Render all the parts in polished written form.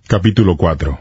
Capítulo 4.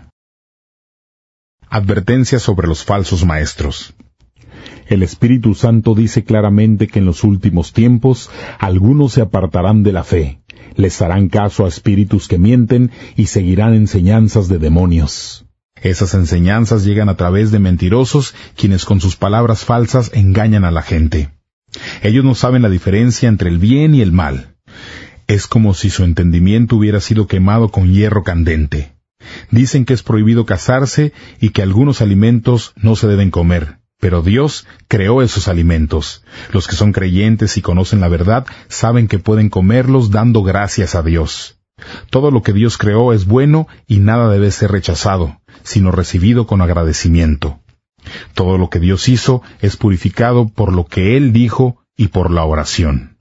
Advertencia sobre los falsos maestros. El Espíritu Santo dice claramente que en los últimos tiempos algunos se apartarán de la fe, les harán caso a espíritus que mienten y seguirán enseñanzas de demonios. Esas enseñanzas llegan a través de mentirosos, quienes con sus palabras falsas engañan a la gente. Ellos no saben la diferencia entre el bien y el mal. Es como si su entendimiento hubiera sido quemado con hierro candente. Dicen que es prohibido casarse y que algunos alimentos no se deben comer, pero Dios creó esos alimentos. Los que son creyentes y conocen la verdad saben que pueden comerlos dando gracias a Dios. Todo lo que Dios creó es bueno y nada debe ser rechazado, sino recibido con agradecimiento. Todo lo que Dios hizo es purificado por lo que Él dijo y por la oración.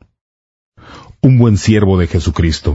Un buen siervo de Jesucristo.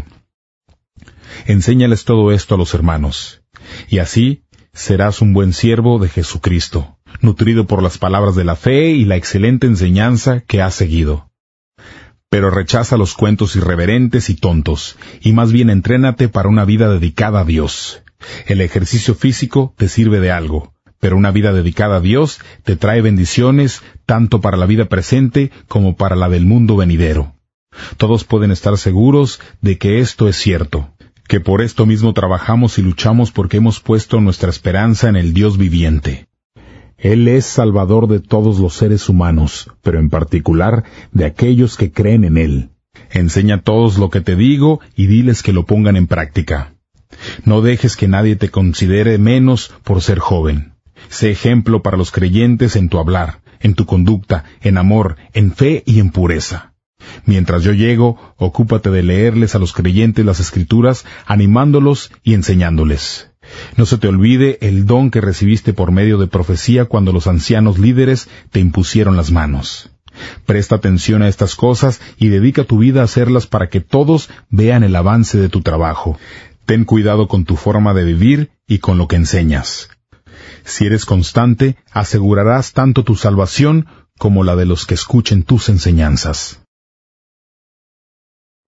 Enséñales todo esto a los hermanos, y así serás un buen siervo de Jesucristo, nutrido por las palabras de la fe y la excelente enseñanza que has seguido. Pero rechaza los cuentos irreverentes y tontos, y más bien entrénate para una vida dedicada a Dios. El ejercicio físico te sirve de algo, pero una vida dedicada a Dios te trae bendiciones tanto para la vida presente como para la del mundo venidero. Todos pueden estar seguros de que esto es cierto, que por esto mismo trabajamos y luchamos porque hemos puesto nuestra esperanza en el Dios viviente. Él es Salvador de todos los seres humanos, pero en particular de aquellos que creen en Él. Enseña a todos lo que te digo y diles que lo pongan en práctica. No dejes que nadie te considere menos por ser joven. Sé ejemplo para los creyentes en tu hablar, en tu conducta, en amor, en fe y en pureza. Mientras yo llego, ocúpate de leerles a los creyentes las Escrituras, animándolos y enseñándoles. No se te olvide el don que recibiste por medio de profecía cuando los ancianos líderes te impusieron las manos. Presta atención a estas cosas y dedica tu vida a hacerlas para que todos vean el avance de tu trabajo. Ten cuidado con tu forma de vivir y con lo que enseñas. Si eres constante, asegurarás tanto tu salvación como la de los que escuchen tus enseñanzas.